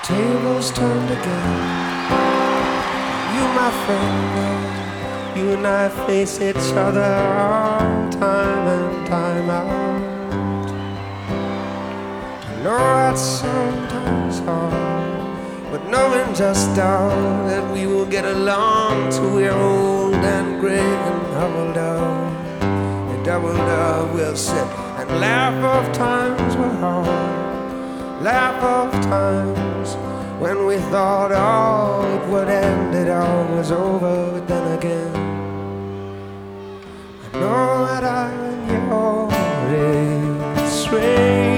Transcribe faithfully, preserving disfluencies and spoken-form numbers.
Tables turned again. You, my friend, you and I face each other time and time out. I know that's sometimes hard, but knowing just how that we will get along till we're old and gray and doubled up, and doubled up we'll sit and laugh of times we're hard, laugh of times when we thought all it would end, it all was over. But then again, I know that I'm your age,